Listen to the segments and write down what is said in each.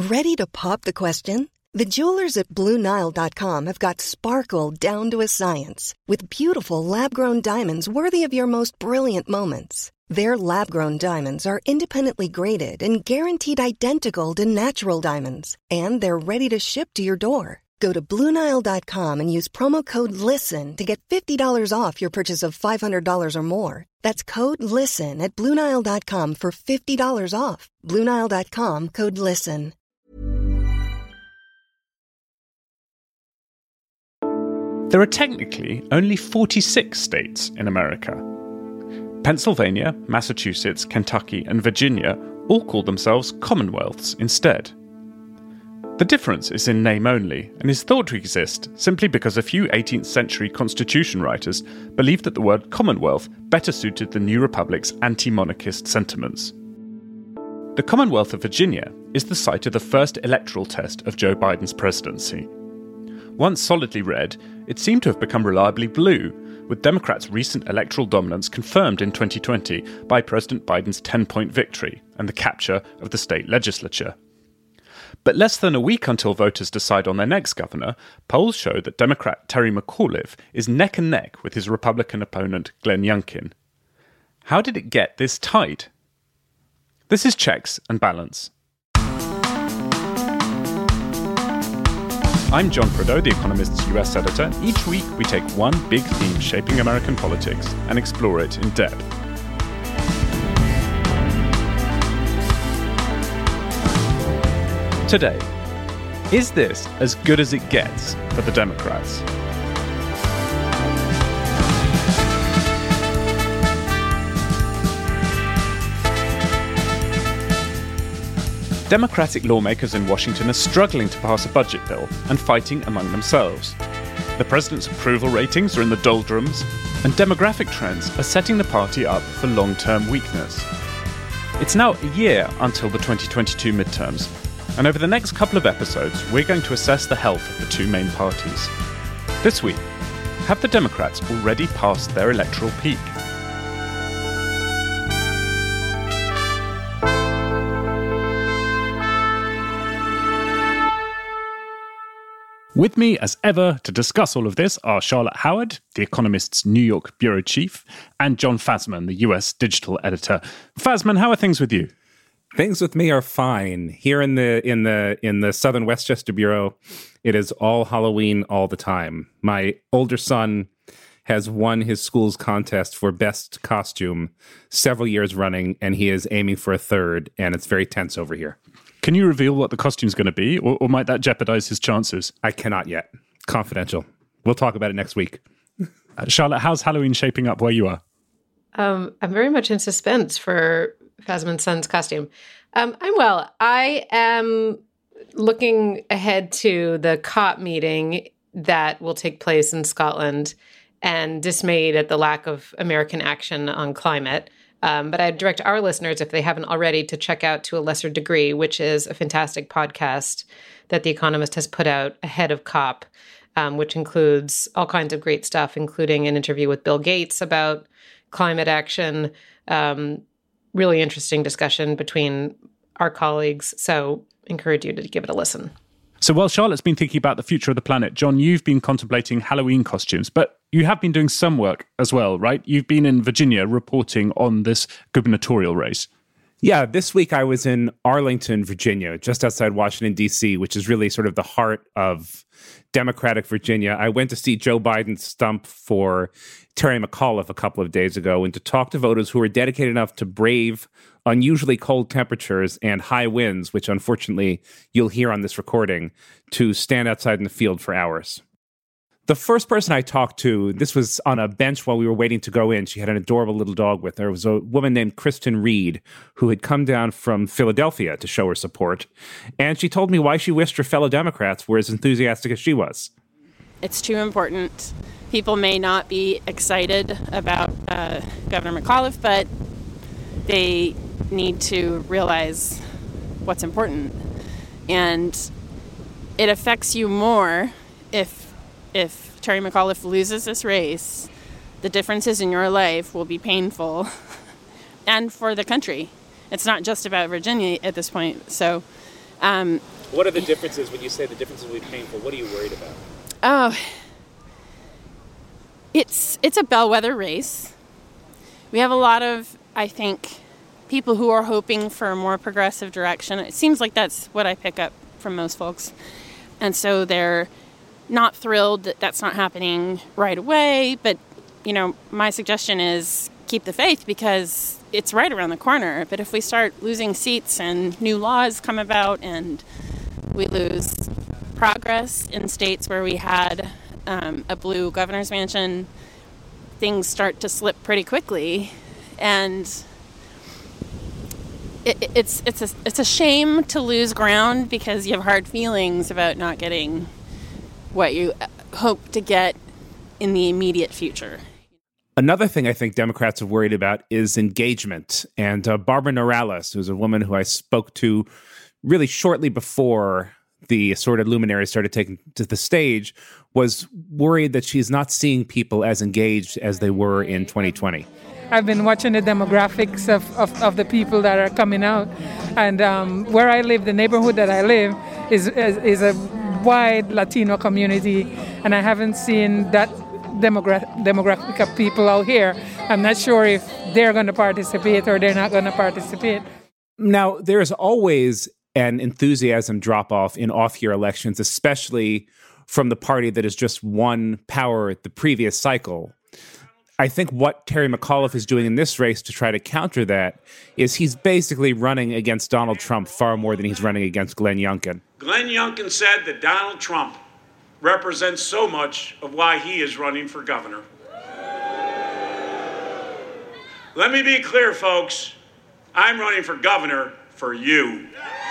Ready to pop the question? The jewelers at BlueNile.com have got sparkle down to a science with beautiful lab-grown diamonds worthy of your most brilliant moments. Their lab-grown diamonds are independently graded and guaranteed identical to natural diamonds, and they're ready to ship to your door. Go to BlueNile.com and use promo code LISTEN to get $50 off your purchase of $500 or more. That's code LISTEN at BlueNile.com for $50 off. BlueNile.com, code LISTEN. There are technically only 46 states in America. Pennsylvania, Massachusetts, Kentucky, and Virginia all call themselves Commonwealths instead. The difference is in name only, and is thought to exist simply because a few 18th century constitution writers believed that the word Commonwealth better suited the new republic's anti-monarchist sentiments. The Commonwealth of Virginia is the site of the first electoral test of Joe Biden's presidency. Once solidly red, it seemed to have become reliably blue, with Democrats' recent electoral dominance confirmed in 2020 by President Biden's 10-point victory and the capture of the state legislature. But less than a week until voters decide on their next governor, polls show that Democrat Terry McAuliffe is neck and neck with his Republican opponent Glenn Youngkin. How did it get this tight? This is Checks and Balance. I'm John Prideaux, The Economist's US editor. Each week we take one big theme shaping American politics and explore it in depth. Today, is this as good as it gets for the Democrats? Democratic lawmakers in Washington are struggling to pass a budget bill and fighting among themselves. The president's approval ratings are in the doldrums, and demographic trends are setting the party up for long-term weakness. It's now a year until the 2022 midterms, and over the next couple of episodes, we're going to assess the health of the two main parties. This week, have the Democrats already passed their electoral peak? With me, as ever, to discuss all of this are Charlotte Howard, The Economist's New York bureau chief, and Jon Fasman, the US digital editor. Fasman, how are things with you? Things with me are fine. Here in the Southern Westchester bureau, it is all Halloween all the time. My older son has won his school's contest for best costume several years running, and he is aiming for a third, and it's very tense over here. Can you reveal what the costume's going to be, or might that jeopardize his chances? I cannot yet. Confidential. We'll talk about it next week. Charlotte, how's Halloween shaping up where you are? I'm very much in suspense for Fasman's son's costume. I'm well. I am looking ahead to the COP meeting that will take place in Scotland and dismayed at the lack of American action on climate. But I direct our listeners, if they haven't already, to check out To a Lesser Degree, which is a fantastic podcast that The Economist has put out ahead of COP, which includes all kinds of great stuff, including an interview with Bill Gates about climate action. Really interesting discussion between our colleagues. So encourage you to give it a listen. So while Charlotte's been thinking about the future of the planet, John, you've been contemplating Halloween costumes, but you have been doing some work as well, right? You've been in Virginia reporting on this gubernatorial race. Yeah, this week I was in Arlington, Virginia, just outside Washington, D.C., which is really sort of the heart of Democratic Virginia. I went to see Joe Biden stump for Terry McAuliffe a couple of days ago and to talk to voters who are dedicated enough to brave unusually cold temperatures and high winds, which unfortunately you'll hear on this recording, to stand outside in the field for hours. The first person I talked to, this was on a bench while we were waiting to go in. She had an adorable little dog with her. It was a woman named Kristen Reed, who had come down from Philadelphia to show her support. And she told me why she wished her fellow Democrats were as enthusiastic as she was. It's too important. People may not be excited about Governor McAuliffe, but they need to realize what's important. And it affects you more if Terry McAuliffe loses this race. The differences in your life will be painful, and for the country. It's not just about Virginia at this point. So What are the differences when you say the differences will be painful? What are you worried about? Oh, it's a bellwether race. We have a lot of, I think, people who are hoping for a more progressive direction. It seems like that's what I pick up from most folks. And so they're not thrilled that that's not happening right away. But, my suggestion is keep the faith because it's right around the corner. But if we start losing seats and new laws come about and we lose progress in states where we had a blue governor's mansion, things start to slip pretty quickly. And it's a shame to lose ground because you have hard feelings about not getting what you hope to get in the immediate future. Another thing I think Democrats are worried about is engagement. And Barbara Norales, who's a woman who I spoke to really shortly before the assorted luminaries started taking to the stage, was worried that she's not seeing people as engaged as they were in 2020. I've been watching the demographics of the people that are coming out. And where I live, the neighborhood that I live, is a wide Latino community. And I haven't seen that demographic of people out here. I'm not sure if they're going to participate or they're not going to participate. Now, there's always an enthusiasm drop-off in off-year elections, especially from the party that has just won power the previous cycle. I think what Terry McAuliffe is doing in this race to try to counter that is he's basically running against Donald Trump far more than he's running against Glenn Youngkin. Glenn Youngkin said that Donald Trump represents so much of why he is running for governor. Let me be clear, folks. I'm running for governor for you.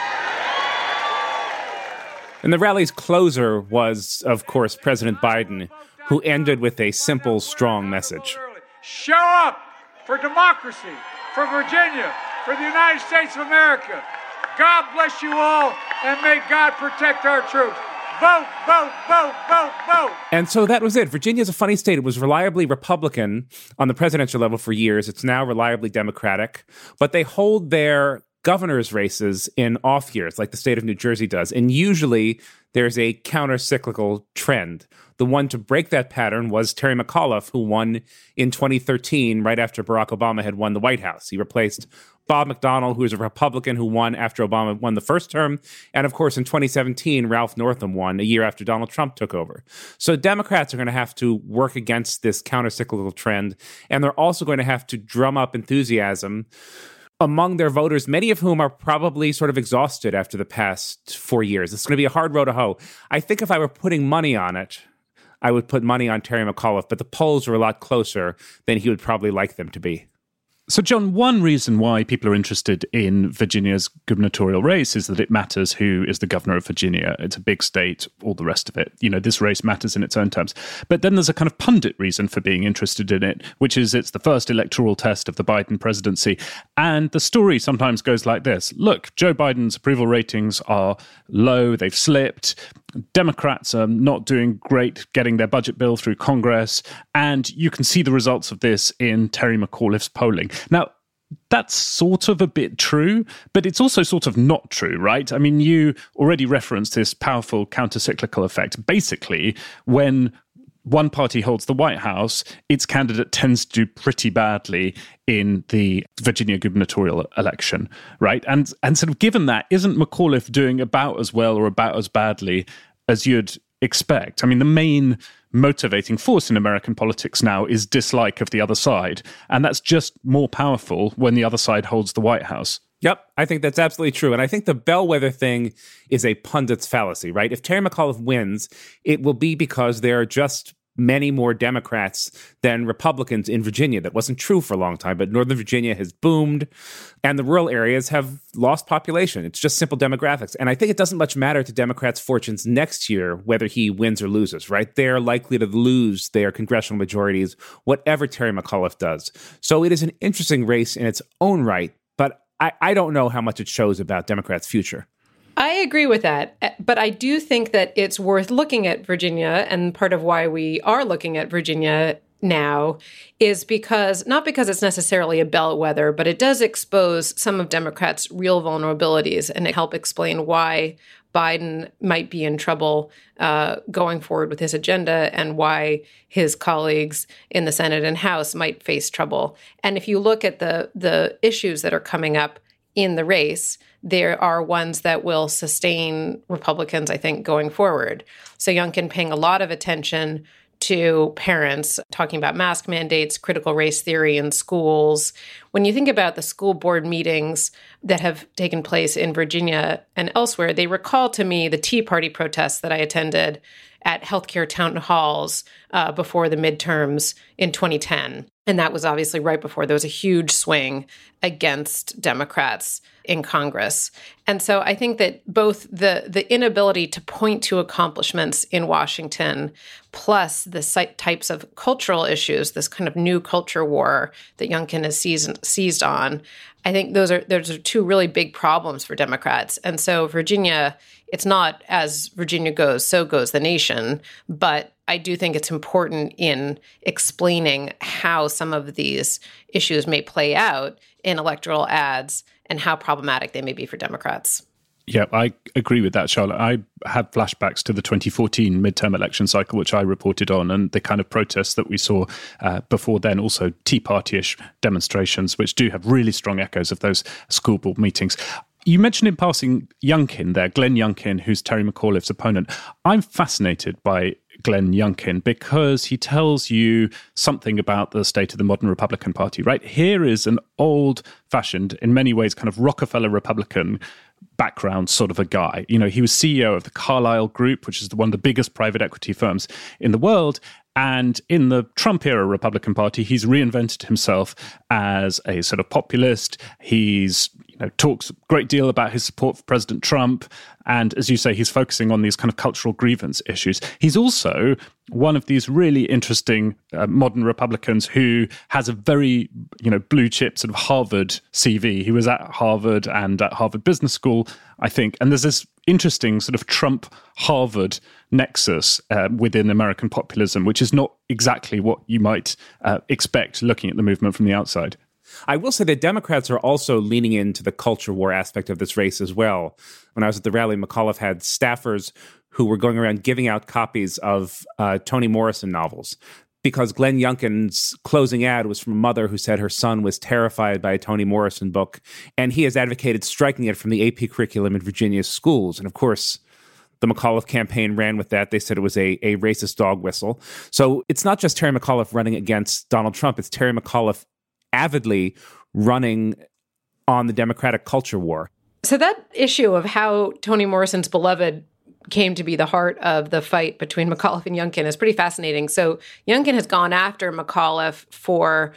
And the rally's closer was, of course, President Biden, who ended with a simple, strong message. Show up for democracy, for Virginia, for the United States of America. God bless you all, and may God protect our troops. Vote, vote, vote, vote, vote. And so that was it. Virginia's a funny state. It was reliably Republican on the presidential level for years. It's now reliably Democratic. But they hold their governor's races in off years, like the state of New Jersey does. And usually there's a counter-cyclical trend. The one to break that pattern was Terry McAuliffe, who won in 2013, right after Barack Obama had won the White House. He replaced Bob McDonnell, who was a Republican who won after Obama won the first term. And of course, in 2017, Ralph Northam won a year after Donald Trump took over. So Democrats are going to have to work against this counter-cyclical trend. And they're also going to have to drum up enthusiasm among their voters, many of whom are probably sort of exhausted after the past 4 years. It's going to be a hard road to hoe. I think if I were putting money on it, I would put money on Terry McAuliffe, but the polls are a lot closer than he would probably like them to be. So, John, one reason why people are interested in Virginia's gubernatorial race is that it matters who is the governor of Virginia. It's a big state, all the rest of it. This race matters in its own terms. But then there's a kind of pundit reason for being interested in it, which is it's the first electoral test of the Biden presidency. And the story sometimes goes like this. Look, Joe Biden's approval ratings are low. They've slipped. Democrats are not doing great getting their budget bill through Congress, and you can see the results of this in Terry McAuliffe's polling. Now, that's sort of a bit true, but it's also sort of not true, right? I mean, you already referenced this powerful counter-cyclical effect. Basically, when one party holds the White House, its candidate tends to do pretty badly in the Virginia gubernatorial election, right? And sort of given that, isn't McAuliffe doing about as well or about as badly as you'd expect? I mean, the main motivating force in American politics now is dislike of the other side, and that's just more powerful when the other side holds the White House. Yep, I think that's absolutely true. And I think the bellwether thing is a pundit's fallacy, right? If Terry McAuliffe wins, it will be because there are just many more Democrats than Republicans in Virginia. That wasn't true for a long time, but Northern Virginia has boomed, and the rural areas have lost population. It's just simple demographics. And I think it doesn't much matter to Democrats' fortunes next year whether he wins or loses, right? They're likely to lose their congressional majorities, whatever Terry McAuliffe does. So it is an interesting race in its own right, but I don't know how much it shows about Democrats' future. I agree with that, but I do think that it's worth looking at Virginia, and part of why we are looking at Virginia now is not because it's necessarily a bellwether, but it does expose some of Democrats' real vulnerabilities and help explain why Biden might be in trouble going forward with his agenda and why his colleagues in the Senate and House might face trouble. And if you look at the issues that are coming up in the race, there are ones that will sustain Republicans, I think, going forward. So Youngkin paying a lot of attention to parents, talking about mask mandates, critical race theory in schools. When you think about the school board meetings that have taken place in Virginia and elsewhere, they recall to me the Tea Party protests that I attended at healthcare town halls before the midterms in 2010. And that was obviously right before there was a huge swing against Democrats in Congress. And so I think that both the inability to point to accomplishments in Washington, plus the types of cultural issues, this kind of new culture war that Youngkin has seized on, I think those are two really big problems for Democrats. And so Virginia, it's not as Virginia goes, so goes the nation. But I do think it's important in explaining how some of these issues may play out in electoral ads and how problematic they may be for Democrats. Yeah, I agree with that, Charlotte. I have flashbacks to the 2014 midterm election cycle, which I reported on, and the kind of protests that we saw before then, also Tea Party-ish demonstrations, which do have really strong echoes of those school board meetings. You mentioned in passing Youngkin there, Glenn Youngkin, who's Terry McAuliffe's opponent. I'm fascinated by Glenn Youngkin because he tells you something about the state of the modern Republican Party, right? Here is an old-fashioned, in many ways, kind of Rockefeller Republican background sort of a guy. You know, he was CEO of the Carlyle Group, which is one of the biggest private equity firms in the world. And in the Trump-era Republican Party, he's reinvented himself as a sort of populist. He's, talks a great deal about his support for President Trump. And as you say, he's focusing on these kind of cultural grievance issues. He's also one of these really interesting modern Republicans who has a very, blue chip sort of Harvard CV. He was at Harvard and at Harvard Business School, I think. And there's this interesting sort of Trump-Harvard nexus within American populism, which is not exactly what you might expect looking at the movement from the outside. I will say that Democrats are also leaning into the culture war aspect of this race as well. When I was at the rally, McAuliffe had staffers who were going around giving out copies of Toni Morrison novels, because Glenn Youngkin's closing ad was from a mother who said her son was terrified by a Toni Morrison book, and he has advocated striking it from the AP curriculum in Virginia's schools. And of course, the McAuliffe campaign ran with that. They said it was a racist dog whistle. So it's not just Terry McAuliffe running against Donald Trump, it's Terry McAuliffe avidly running on the Democratic culture war. So that issue of how Toni Morrison's Beloved came to be the heart of the fight between McAuliffe and Youngkin is pretty fascinating. So Youngkin has gone after McAuliffe for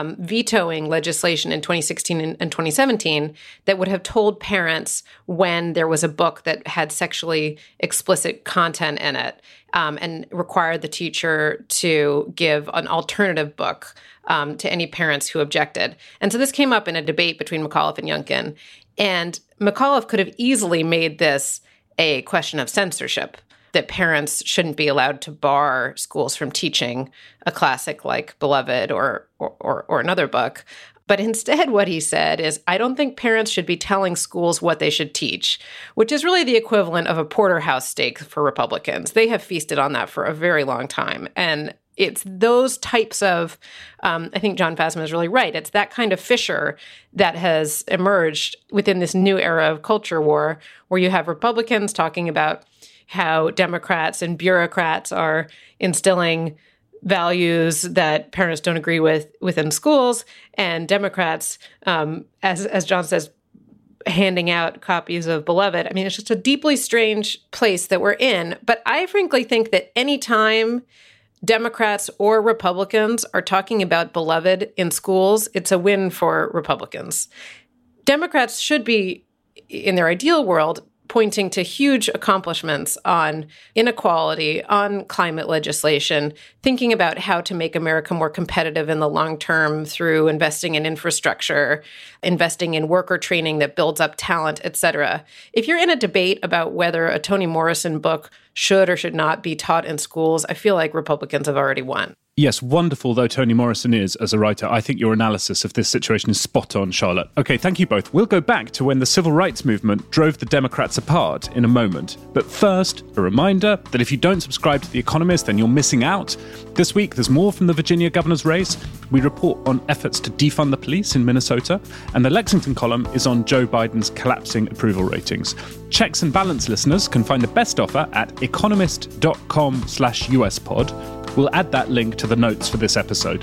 vetoing legislation in 2016 and 2017 that would have told parents when there was a book that had sexually explicit content in it, and required the teacher to give an alternative book to any parents who objected. And so this came up in a debate between McAuliffe and Youngkin. And McAuliffe could have easily made this a question of censorship, that parents shouldn't be allowed to bar schools from teaching a classic like Beloved or another book. But instead, what he said is, I don't think parents should be telling schools what they should teach, which is really the equivalent of a porterhouse steak for Republicans. They have feasted on that for a very long time. And it's those types of, I think John Fasman is really right. It's that kind of fissure that has emerged within this new era of culture war, where you have Republicans talking about how Democrats and bureaucrats are instilling values that parents don't agree with within schools, and Democrats, as John says, handing out copies of Beloved. I mean, it's just a deeply strange place that we're in. But I frankly think that any time Democrats or Republicans are talking about Beloved in schools, it's a win for Republicans. Democrats should be, in their ideal world, pointing to huge accomplishments on inequality, on climate legislation, thinking about how to make America more competitive in the long term through investing in infrastructure, investing in worker training that builds up talent, et cetera. If you're in a debate about whether a Toni Morrison book should or should not be taught in schools, I feel like Republicans have already won. Yes, wonderful though Toni Morrison is as a writer, I think your analysis of this situation is spot on, Charlotte. Okay, thank you both. We'll go back to when the civil rights movement drove the Democrats apart in a moment. But first, a reminder that if you don't subscribe to The Economist, then you're missing out. This week, there's more from the Virginia governor's race. We report on efforts to defund the police in Minnesota. And the Lexington column is on Joe Biden's collapsing approval ratings. Checks and Balance listeners can find the best offer at economist.com/USpod. We'll add that link to the notes for this episode.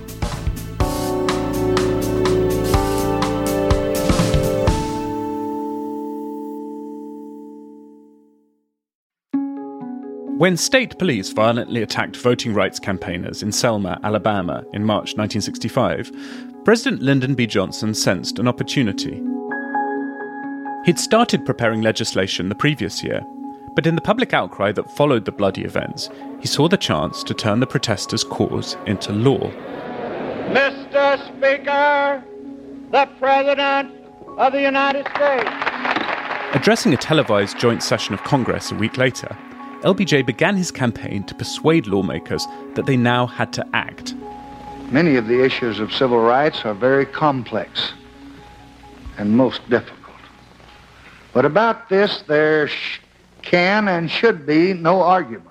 When state police violently attacked voting rights campaigners in Selma, Alabama in March 1965, President Lyndon B. Johnson sensed an opportunity. He'd started preparing legislation the previous year, but in the public outcry that followed the bloody events, he saw the chance to turn the protesters' cause into law. Mr. Speaker, the President of the United States. Addressing a televised joint session of Congress a week later, LBJ began his campaign to persuade lawmakers that they now had to act. Many of the issues of civil rights are very complex and most difficult. But about this, there can and should be no argument.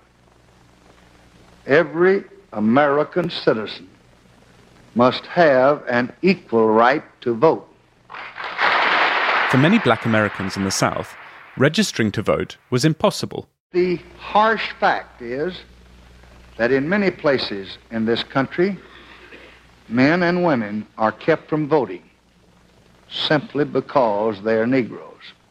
Every American citizen must have an equal right to vote. For many black Americans in the South, registering to vote was impossible. The harsh fact is that in many places in this country, men and women are kept from voting simply because they are Negroes.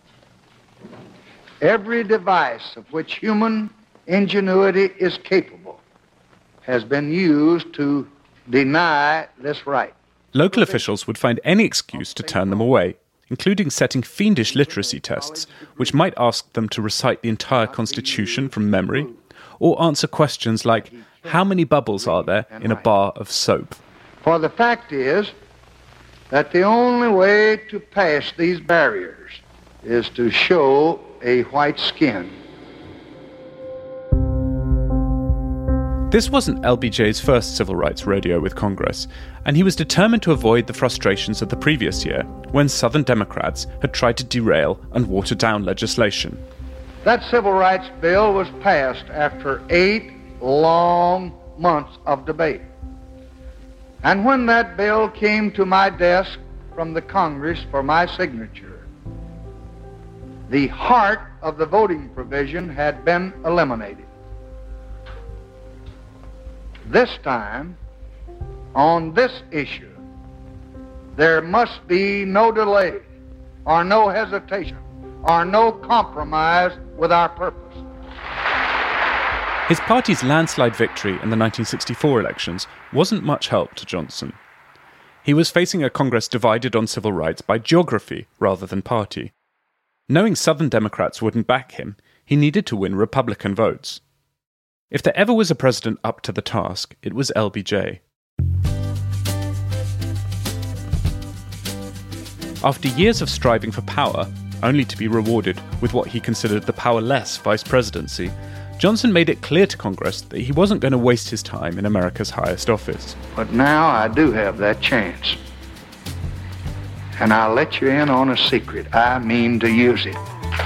Every device of which human ingenuity is capable has been used to deny this right. Local officials would find any excuse to turn them away, including setting fiendish literacy tests, which might ask them to recite the entire Constitution from memory, or answer questions like, how many bubbles are there in a bar of soap? For the fact is that the only way to pass these barriers is to show a white skin. This wasn't LBJ's first civil rights rodeo with Congress, and he was determined to avoid the frustrations of the previous year when Southern Democrats had tried to derail and water down legislation. That civil rights bill was passed after 8 long months of debate. And when that bill came to my desk from the Congress for my signature, the heart of the voting provision had been eliminated. This time, on this issue, there must be no delay, or no hesitation, or no compromise with our purpose. His party's landslide victory in the 1964 elections wasn't much help to Johnson. He was facing a Congress divided on civil rights by geography rather than party. Knowing Southern Democrats wouldn't back him, he needed to win Republican votes. If there ever was a president up to the task, it was LBJ. After years of striving for power, only to be rewarded with what he considered the powerless vice presidency, Johnson made it clear to Congress that he wasn't going to waste his time in America's highest office. But now I do have that chance. And I'll let you in on a secret. I mean to use it.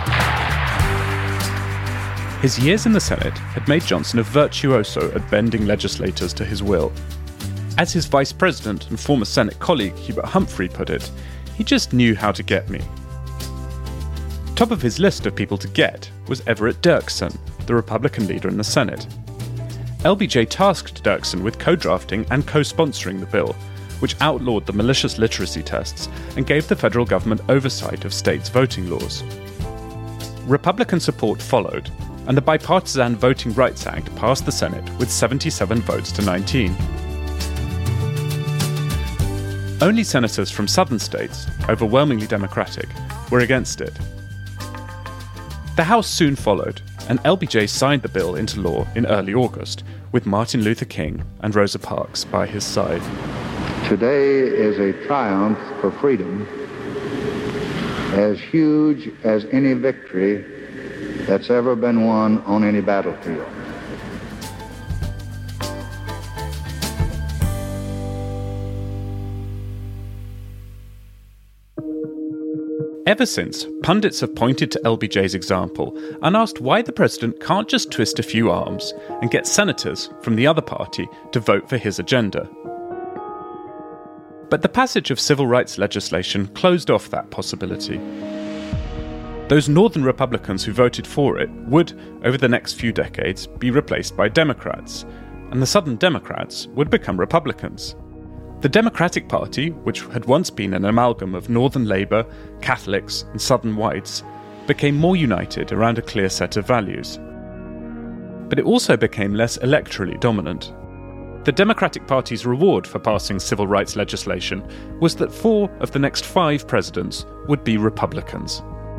His years in the Senate had made Johnson a virtuoso at bending legislators to his will. As his vice president and former Senate colleague Hubert Humphrey put it, he just knew how to get me. Top of his list of people to get was Everett Dirksen, the Republican leader in the Senate. LBJ tasked Dirksen with co-drafting and co-sponsoring the bill, which outlawed the malicious literacy tests and gave the federal government oversight of states' voting laws. Republican support followed, and the Bipartisan Voting Rights Act passed the Senate with 77 votes to 19. Only senators from southern states, overwhelmingly Democratic, were against it. The House soon followed, and LBJ signed the bill into law in early August, with Martin Luther King and Rosa Parks by his side. Today is a triumph for freedom as huge as any victory that's ever been won on any battlefield. Ever since, pundits have pointed to LBJ's example and asked why the president can't just twist a few arms and get senators from the other party to vote for his agenda. But the passage of civil rights legislation closed off that possibility. Those northern Republicans who voted for it would, over the next few decades, be replaced by Democrats, and the southern Democrats would become Republicans. The Democratic Party, which had once been an amalgam of Northern Labour, Catholics and Southern whites, became more united around a clear set of values. But it also became less electorally dominant. The Democratic Party's reward for passing civil rights legislation was that 4 of the next 5 presidents would be Republicans.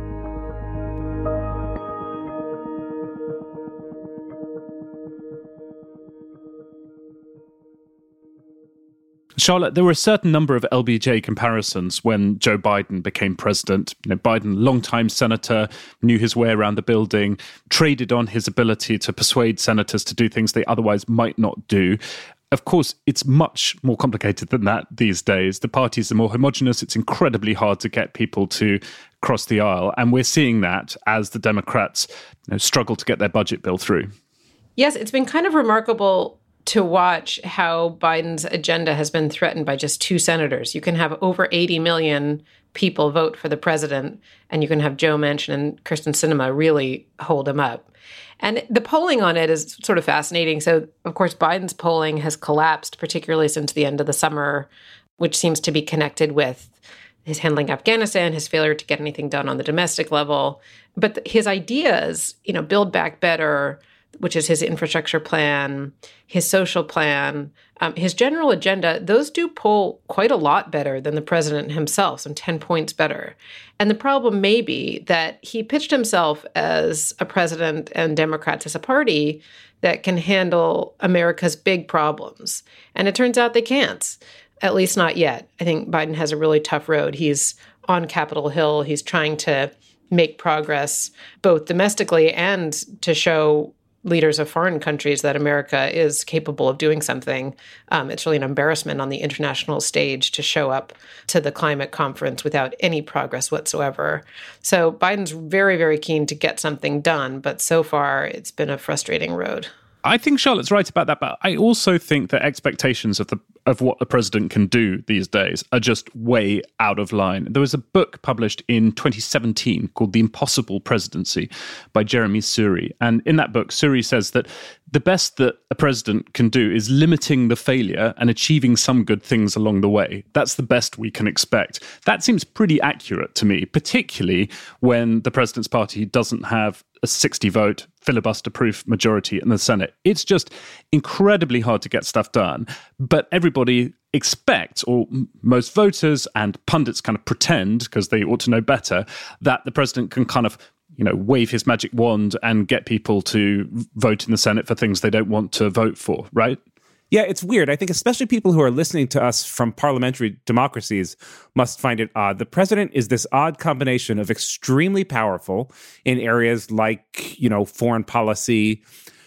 Charlotte, there were a certain number of LBJ comparisons when Joe Biden became president. Biden, longtime senator, knew his way around the building, traded on his ability to persuade senators to do things they otherwise might not do. Of course, it's much more complicated than that these days. The parties are more homogenous. It's incredibly hard to get people to cross the aisle. And we're seeing that as the Democrats struggle to get their budget bill through. Yes, it's been kind of remarkable to watch how Biden's agenda has been threatened by just 2 senators. You can have over 80 million people vote for the president, and you can have Joe Manchin and Kyrsten Sinema really hold him up. And the polling on it is sort of fascinating. So, of course, Biden's polling has collapsed, particularly since the end of the summer, which seems to be connected with his handling Afghanistan, his failure to get anything done on the domestic level. But his ideas, Build Back Better, which is his infrastructure plan, his social plan, his general agenda, those do poll quite a lot better than the president himself, some 10 points better. And the problem may be that he pitched himself as a president and Democrats as a party that can handle America's big problems. And it turns out they can't, at least not yet. I think Biden has a really tough road. He's on Capitol Hill. He's trying to make progress both domestically and to show leaders of foreign countries that America is capable of doing something. It's really an embarrassment on the international stage to show up to the climate conference without any progress whatsoever. So Biden's very, very keen to get something done, but so far it's been a frustrating road. I think Charlotte's right about that, but I also think that expectations of what the president can do these days are just way out of line. There was a book published in 2017 called The Impossible Presidency by Jeremy Suri. And in that book, Suri says that the best that a president can do is limiting the failure and achieving some good things along the way. That's the best we can expect. That seems pretty accurate to me, particularly when the president's party doesn't have a 60-vote filibuster-proof majority in the Senate. It's just incredibly hard to get stuff done. But everybody expects, or most voters and pundits kind of pretend, because they ought to know better, that the president can kind of wave his magic wand and get people to vote in the Senate for things they don't want to vote for, right? Yeah, it's weird. I think especially people who are listening to us from parliamentary democracies must find it odd. The president is this odd combination of extremely powerful in areas like, foreign policy,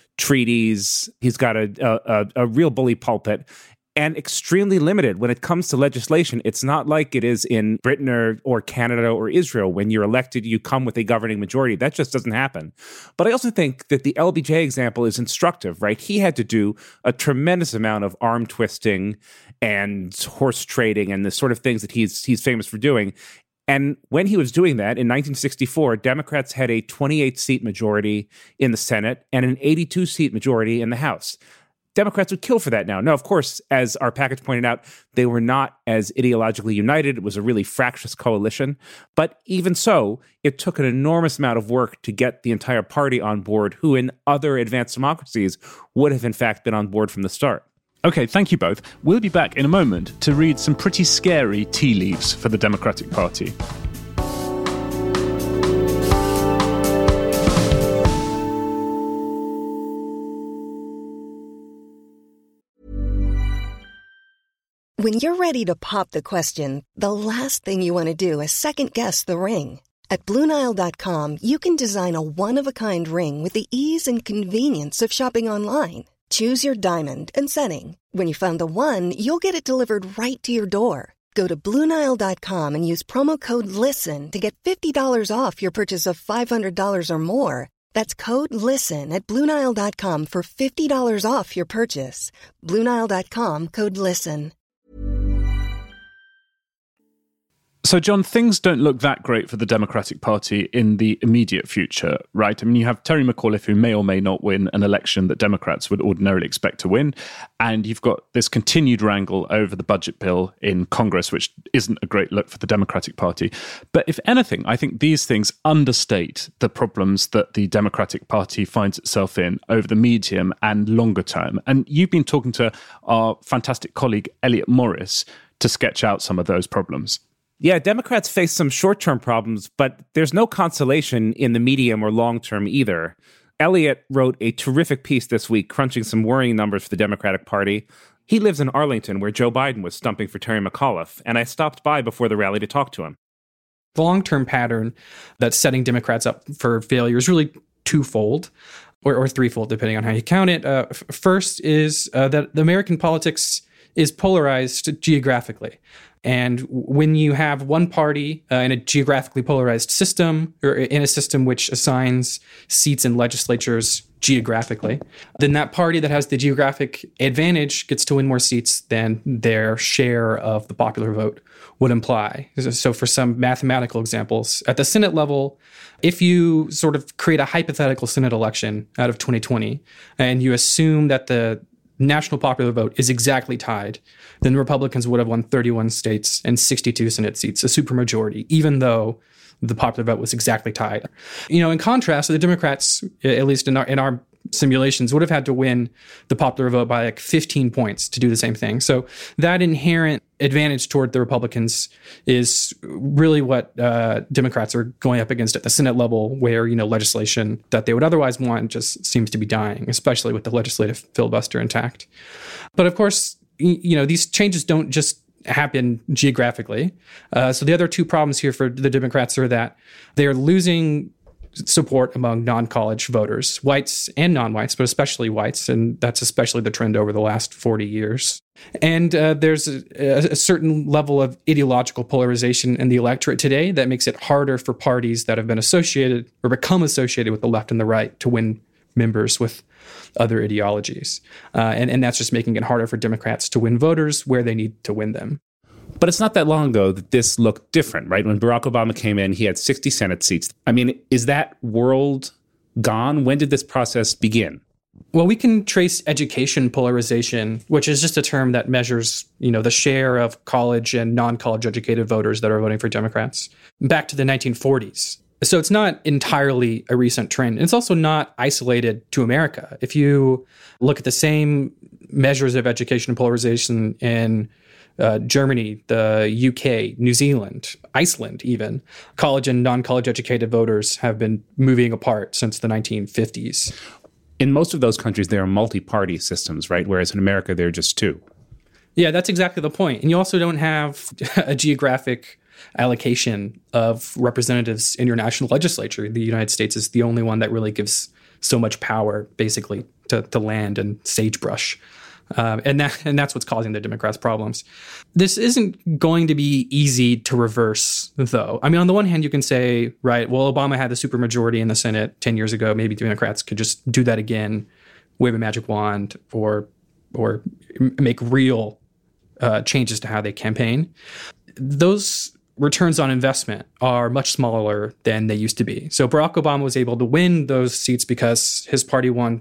treaties. He's got a real bully pulpit. And extremely limited when it comes to legislation. It's not like it is in Britain or Canada or Israel. When you're elected, you come with a governing majority. That just doesn't happen. But I also think that the LBJ example is instructive, right? He had to do a tremendous amount of arm twisting and horse trading and the sort of things that he's famous for doing. And when he was doing that in 1964, Democrats had a 28-seat majority in the Senate and an 82-seat majority in the House. Democrats would kill for that now. Now, of course, as our package pointed out, they were not as ideologically united. It was a really fractious coalition. But even so, it took an enormous amount of work to get the entire party on board, who in other advanced democracies would have, in fact, been on board from the start. Okay, thank you both. We'll be back in a moment to read some pretty scary tea leaves for the Democratic Party. When you're ready to pop the question, the last thing you want to do is second-guess the ring. At BlueNile.com, you can design a one-of-a-kind ring with the ease and convenience of shopping online. Choose your diamond and setting. When you find the one, you'll get it delivered right to your door. Go to BlueNile.com and use promo code LISTEN to get $50 off your purchase of $500 or more. That's code LISTEN at BlueNile.com for $50 off your purchase. BlueNile.com, code LISTEN. So, John, things don't look that great for the Democratic Party in the immediate future, right? I mean, you have Terry McAuliffe, who may or may not win an election that Democrats would ordinarily expect to win. And you've got this continued wrangle over the budget bill in Congress, which isn't a great look for the Democratic Party. But if anything, I think these things understate the problems that the Democratic Party finds itself in over the medium and longer term. And you've been talking to our fantastic colleague, Elliot Morris, to sketch out some of those problems. Yeah, Democrats face some short-term problems, but there's no consolation in the medium or long-term either. Elliot wrote a terrific piece this week crunching some worrying numbers for the Democratic Party. He lives in Arlington, where Joe Biden was stumping for Terry McAuliffe, and I stopped by before the rally to talk to him. The long-term pattern that's setting Democrats up for failure is really twofold, or threefold, depending on how you count it. First is that the American politics is polarized geographically. And when you have one party in a geographically polarized system, or in a system which assigns seats in legislatures geographically, then that party that has the geographic advantage gets to win more seats than their share of the popular vote would imply. So for some mathematical examples, at the Senate level, if you sort of create a hypothetical Senate election out of 2020, and you assume that the national popular vote is exactly tied, then the Republicans would have won 31 states and 62 Senate seats, a supermajority, even though the popular vote was exactly tied. You know, in contrast, the Democrats, at least in our simulations, would have had to win the popular vote by like 15 points to do the same thing. So that inherent advantage toward the Republicans is really what Democrats are going up against at the Senate level, where, you know, legislation that they would otherwise want just seems to be dying, especially with the legislative filibuster intact. But of course, you know, these changes don't just happen geographically. So the other two problems here for the Democrats are that they are losing support among non-college voters, whites and non-whites, but especially whites, and that's especially the trend over the last 40 years. And there's a certain level of ideological polarization in the electorate today that makes it harder for parties that have been associated or become associated with the left and the right to win members with other ideologies. And that's just making it harder for Democrats to win voters where they need to win them. But it's not that long ago that this looked different, right? When Barack Obama came in, he had 60 Senate seats. I mean, is that world gone? When did this process begin? Well, we can trace education polarization, which is just a term that measures, you know, the share of college and non-college educated voters that are voting for Democrats, back to the 1940s. So it's not entirely a recent trend. And it's also not isolated to America. If you look at the same measures of education polarization in Germany, the UK, New Zealand, Iceland even, college and non-college educated voters have been moving apart since the 1950s. In most of those countries, there are multi-party systems, right? Whereas in America, there are just two. Yeah, that's exactly the point. And you also don't have a geographic allocation of representatives in your national legislature. The United States is the only one that really gives so much power, basically, to land and sagebrush. And that's what's causing the Democrats' problems. This isn't going to be easy to reverse, though. I mean, on the one hand, you can say, right, well, Obama had the supermajority in the Senate 10 years ago. Maybe Democrats could just do that again, wave a magic wand, or make real changes to how they campaign. Those returns on investment are much smaller than they used to be. So Barack Obama was able to win those seats because his party won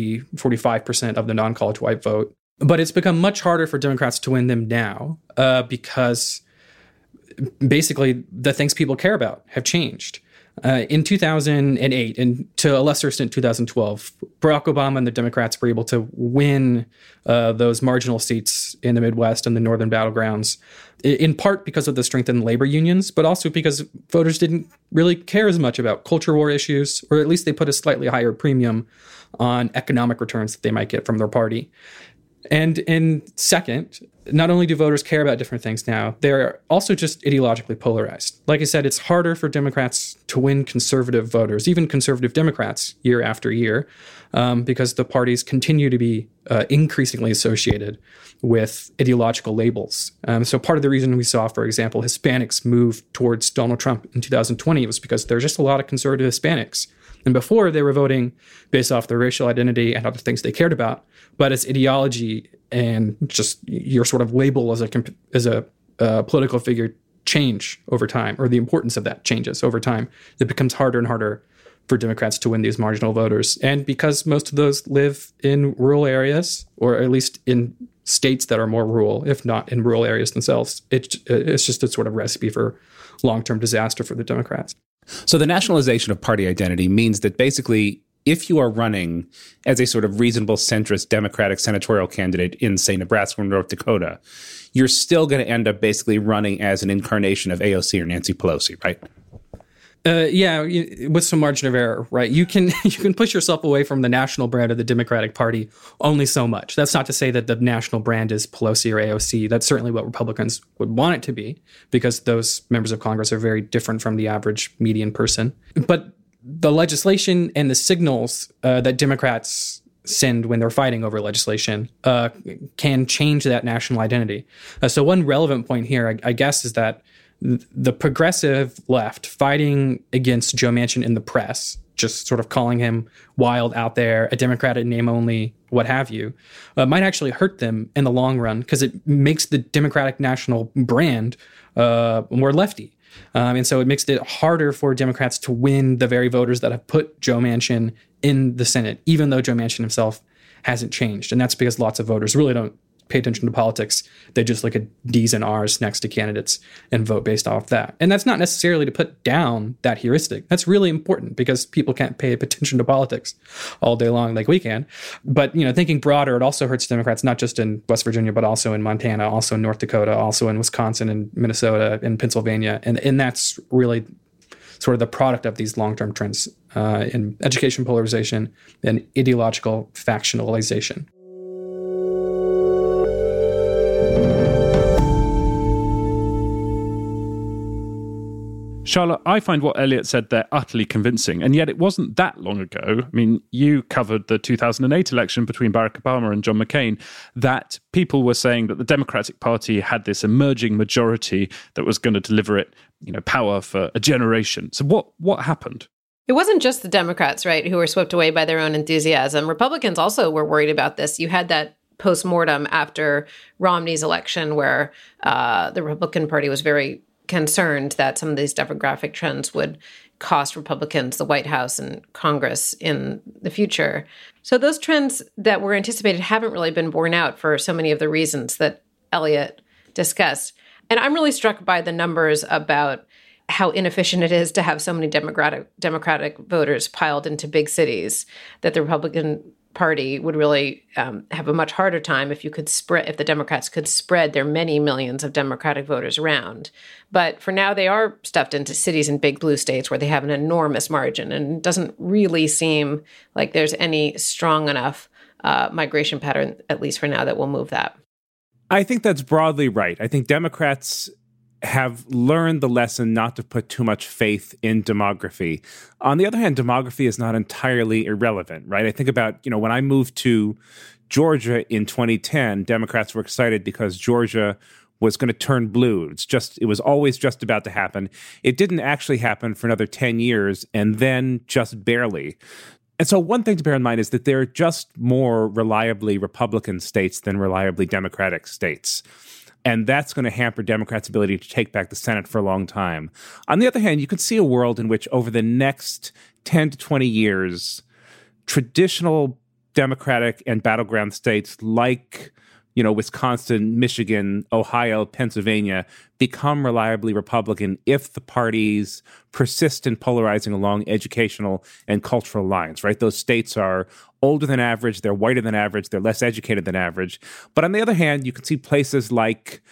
45% of the non-college white vote. But it's become much harder for Democrats to win them now because basically the things people care about have changed. In 2008, and to a lesser extent 2012, Barack Obama and the Democrats were able to win those marginal seats in the Midwest and the northern battlegrounds, in part because of the strength in labor unions, but also because voters didn't really care as much about culture war issues, or at least they put a slightly higher premium on economic returns that they might get from their party. And second, not only do voters care about different things now, they're also just ideologically polarized. Like I said, it's harder for Democrats to win conservative voters, even conservative Democrats, year after year, because the parties continue to be increasingly associated with ideological labels. So part of the reason we saw, for example, Hispanics move towards Donald Trump in 2020 was because there are just a lot of conservative Hispanics. And before, they were voting based off their racial identity and other things they cared about. But as ideology and just your sort of label as a political figure change over time, or the importance of that changes over time, it becomes harder and harder for Democrats to win these marginal voters. And because most of those live in rural areas, or at least in states that are more rural, if not in rural areas themselves, it's just a sort of recipe for long-term disaster for the Democrats. So the nationalization of party identity means that basically, if you are running as a sort of reasonable centrist Democratic senatorial candidate in, say, Nebraska or North Dakota, you're still going to end up basically running as an incarnation of AOC or Nancy Pelosi, right? Yeah, with some margin of error, right? You can push yourself away from the national brand of the Democratic Party only so much. That's not to say that the national brand is Pelosi or AOC. That's certainly what Republicans would want it to be, because those members of Congress are very different from the average median person. But the legislation and the signals that Democrats send when they're fighting over legislation can change that national identity. So one relevant point here, I guess, is that the progressive left fighting against Joe Manchin in the press, just sort of calling him wild out there, a Democrat in name only, what have you, might actually hurt them in the long run, because it makes the Democratic national brand more lefty. And so it makes it harder for Democrats to win the very voters that have put Joe Manchin in the Senate, even though Joe Manchin himself hasn't changed. And that's because lots of voters really don't pay attention to politics. They just look at D's and R's next to candidates and vote based off that. And that's not necessarily to put down that heuristic. That's really important, because people can't pay attention to politics all day long like we can. But, thinking broader, it also hurts Democrats, not just in West Virginia, but also in Montana, also in North Dakota, also in Wisconsin and Minnesota and Pennsylvania. And that's really sort of the product of these long-term trends in education polarization and ideological factionalization. Charlotte, I find what Elliot said there utterly convincing, and yet it wasn't that long ago. I mean, you covered the 2008 election between Barack Obama and John McCain, that people were saying that the Democratic Party had this emerging majority that was going to deliver it, power for a generation. So what happened? It wasn't just the Democrats, right, who were swept away by their own enthusiasm. Republicans also were worried about this. You had that post-mortem after Romney's election where the Republican Party was very concerned that some of these demographic trends would cost Republicans the White House and Congress in the future. So those trends that were anticipated haven't really been borne out for so many of the reasons that Elliot discussed. And I'm really struck by the numbers about how inefficient it is to have so many Democratic voters piled into big cities, that the Republican Party would really have a much harder time if the Democrats could spread their many millions of Democratic voters around. But for now, they are stuffed into cities in big blue states where they have an enormous margin, and it doesn't really seem like there's any strong enough migration pattern, at least for now, that will move that. I think that's broadly right. I think Democrats have learned the lesson not to put too much faith in demography. On the other hand, demography is not entirely irrelevant, right? I think about, when I moved to Georgia in 2010, Democrats were excited because Georgia was going to turn blue. It was always just about to happen. It didn't actually happen for another 10 years, and then just barely. And so one thing to bear in mind is that there are just more reliably Republican states than reliably Democratic states. And that's going to hamper Democrats' ability to take back the Senate for a long time. On the other hand, you could see a world in which over the next 10 to 20 years, traditional Democratic and battleground states like, Wisconsin, Michigan, Ohio, Pennsylvania become reliably Republican if the parties persist in polarizing along educational and cultural lines, right? Those states are older than average, they're whiter than average, they're less educated than average. But on the other hand, you can see places like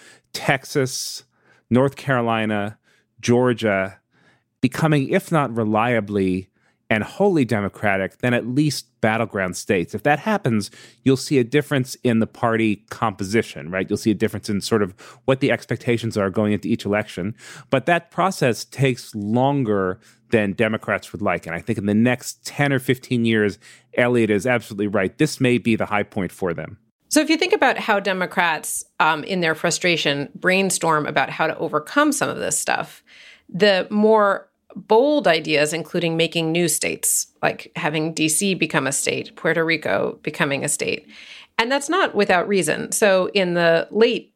Texas, North Carolina, Georgia becoming, if not reliably, and wholly Democratic than at least battleground states. If that happens, you'll see a difference in the party composition, right? You'll see a difference in sort of what the expectations are going into each election. But that process takes longer than Democrats would like. And I think in the next 10 or 15 years, Elliot is absolutely right. This may be the high point for them. So if you think about how Democrats, in their frustration, brainstorm about how to overcome some of this stuff, the more bold ideas, including making new states, like having D.C. become a state, Puerto Rico becoming a state. And that's not without reason. So in the late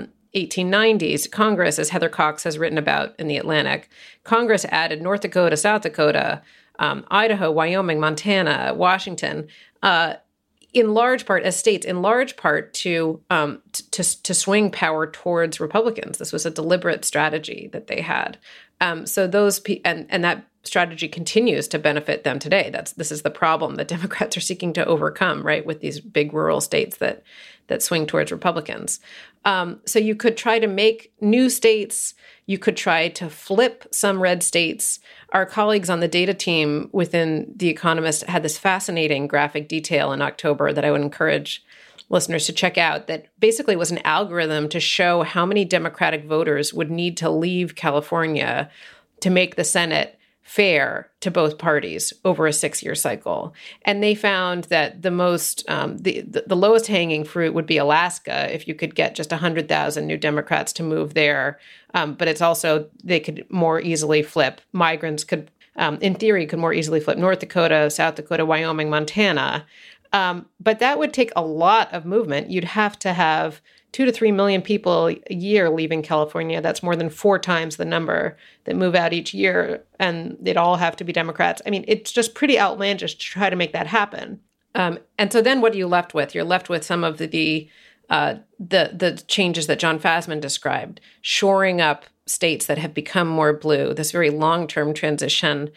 1890s, Congress, as Heather Cox has written about in The Atlantic, Congress added North Dakota, South Dakota, Idaho, Wyoming, Montana, Washington, in large part as states, in large part to swing power towards Republicans. This was a deliberate strategy that they had. So those and that strategy continues to benefit them today. This is the problem that Democrats are seeking to overcome, right, with these big rural states that swing towards Republicans. So you could try to make new states. You could try to flip some red states. Our colleagues on the data team within The Economist had this fascinating graphic detail in October that I would encourage listeners to check out, that basically was an algorithm to show how many Democratic voters would need to leave California to make the Senate fair to both parties over a 6-year cycle. And they found that the most, the lowest hanging fruit would be Alaska, if you could get just 100,000 new Democrats to move there. But it's also, they could more easily flip. Migrants could, in theory, could more easily flip North Dakota, South Dakota, Wyoming, Montana. But that would take a lot of movement. You'd have to have 2 to 3 million people a year leaving California. That's more than 4 times the number that move out each year, and they'd all have to be Democrats. I mean, it's just pretty outlandish to try to make that happen. And so then what are you left with? You're left with some of the changes that John Fasman described, shoring up states that have become more blue, this very long-term transition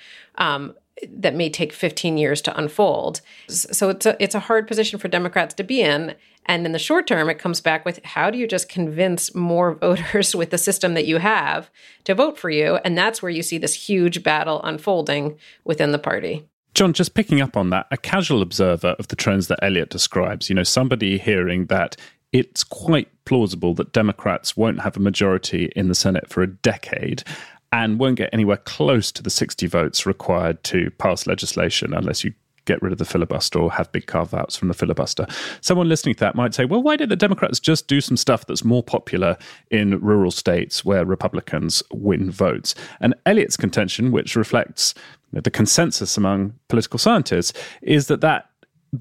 that may take 15 years to unfold. So it's a hard position for Democrats to be in. And in the short term, it comes back with, how do you just convince more voters with the system that you have to vote for you? And that's where you see this huge battle unfolding within the party. John, just picking up on that, a casual observer of the trends that Elliot describes, somebody hearing that it's quite plausible that Democrats won't have a majority in the Senate for a decade and won't get anywhere close to the 60 votes required to pass legislation unless you get rid of the filibuster or have big carve-outs from the filibuster. Someone listening to that might say, well, why did the Democrats just do some stuff that's more popular in rural states where Republicans win votes? And Elliot's contention, which reflects the consensus among political scientists, is that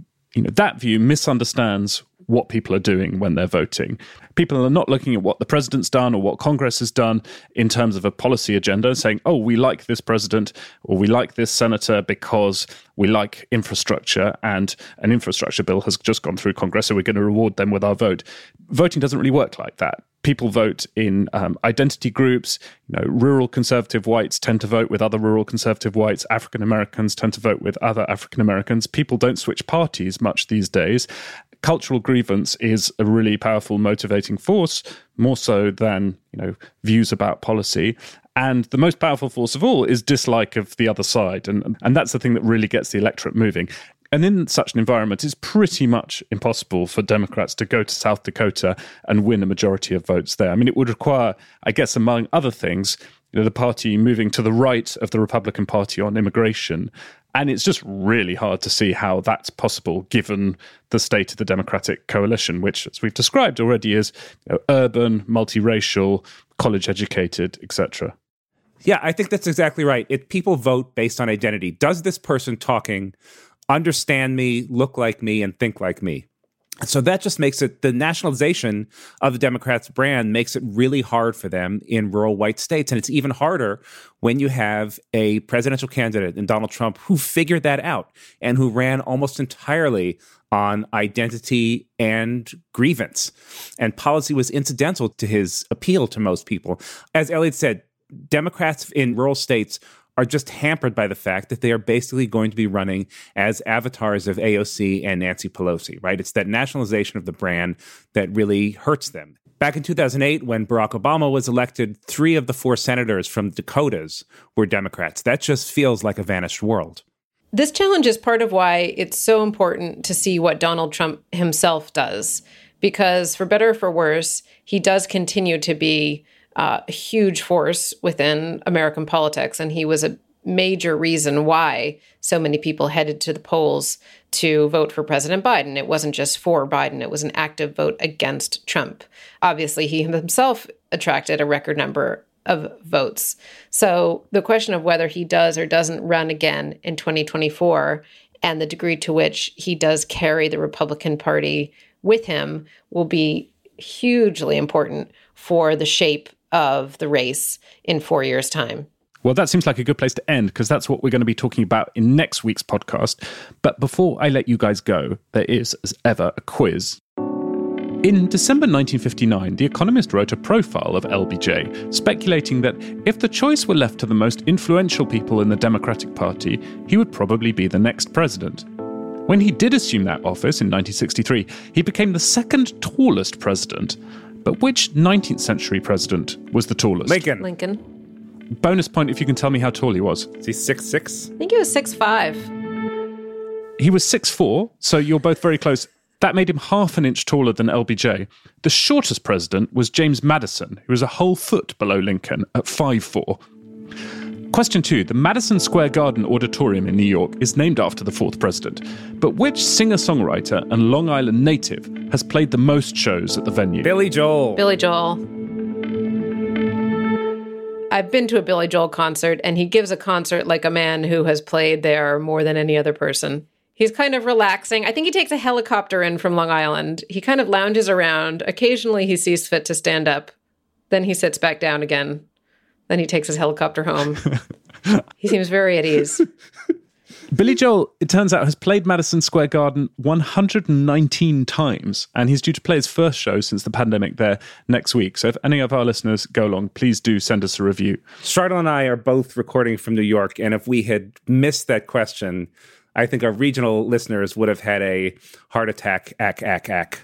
view misunderstands what people are doing when they're voting. People are not looking at what the president's done or what Congress has done in terms of a policy agenda, saying, oh, we like this president or we like this senator because we like infrastructure and an infrastructure bill has just gone through Congress, so we're going to reward them with our vote. Voting doesn't really work like that. People vote in identity groups. Rural conservative whites tend to vote with other rural conservative whites. African Americans tend to vote with other African Americans. People don't switch parties much these days. Cultural grievance is a really powerful motivating force, more so than views about policy. And the most powerful force of all is dislike of the other side. And that's the thing that really gets the electorate moving. And in such an environment, it's pretty much impossible for Democrats to go to South Dakota and win a majority of votes there. I mean, it would require, I guess, among other things, the party moving to the right of the Republican Party on immigration. And it's just really hard to see how that's possible given the state of the Democratic coalition, which, as we've described already, is urban, multiracial, college-educated, etc. Yeah, I think that's exactly right. People vote based on identity. Does this person talking understand me, look like me, and think like me? So that just makes it, the nationalization of the Democrats' brand makes it really hard for them in rural white states. And it's even harder when you have a presidential candidate in Donald Trump who figured that out and who ran almost entirely on identity and grievance. And policy was incidental to his appeal to most people. As Elliot said, Democrats in rural states are just hampered by the fact that they are basically going to be running as avatars of AOC and Nancy Pelosi, right? It's that nationalization of the brand that really hurts them. Back in 2008, when Barack Obama was elected, 3 of the 4 senators from the Dakotas were Democrats. That just feels like a vanished world. This challenge is part of why it's so important to see what Donald Trump himself does, because for better or for worse, he does continue to be a huge force within American politics. And he was a major reason why so many people headed to the polls to vote for President Biden. It wasn't just for Biden. It was an active vote against Trump. Obviously, he himself attracted a record number of votes. So the question of whether he does or doesn't run again in 2024 and the degree to which he does carry the Republican Party with him will be hugely important for the shape of the race in 4 years' time. Well, that seems like a good place to end, because that's what we're going to be talking about in next week's podcast. But before I let you guys go, there is, as ever, a quiz. In December 1959, The Economist wrote a profile of LBJ, speculating that if the choice were left to the most influential people in the Democratic Party, he would probably be the next president. When he did assume that office in 1963, he became the second tallest president. But which 19th century president was the tallest? Lincoln. Bonus point if you can tell me how tall he was. Is he 6'6"? I think he was 6'5". He was 6'4", so you're both very close. That made him half an inch taller than LBJ. The shortest president was James Madison, who was a whole foot below Lincoln at 5'4". Question 2. The Madison Square Garden Auditorium in New York is named after the fourth president. But which singer-songwriter and Long Island native has played the most shows at the venue? Billy Joel. Billy Joel. I've been to a Billy Joel concert, and he gives a concert like a man who has played there more than any other person. He's kind of relaxing. I think he takes a helicopter in from Long Island. He kind of lounges around. Occasionally he sees fit to stand up. Then he sits back down again. Then he takes his helicopter home. He seems very at ease. Billy Joel, it turns out, has played Madison Square Garden 119 times, and he's due to play his first show since the pandemic there next week. So if any of our listeners go along, please do send us a review. Charlotte and I are both recording from New York, and if we had missed that question, I think our regional listeners would have had a heart attack, ack.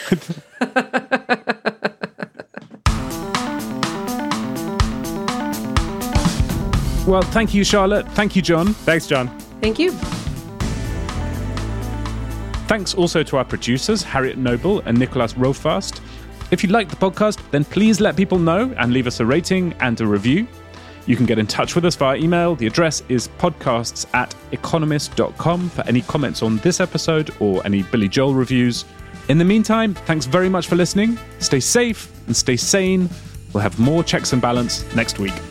Well, thank you, Charlotte. Thank you, John. Thanks, John. Thank you. Thanks also to our producers, Harriet Noble and Nicholas Rofast. If you like the podcast, then please let people know and leave us a rating and a review. You can get in touch with us via email. The address is podcasts@economist.com for any comments on this episode or any Billy Joel reviews. In the meantime, thanks very much for listening. Stay safe and stay sane. We'll have more Checks and Balance next week.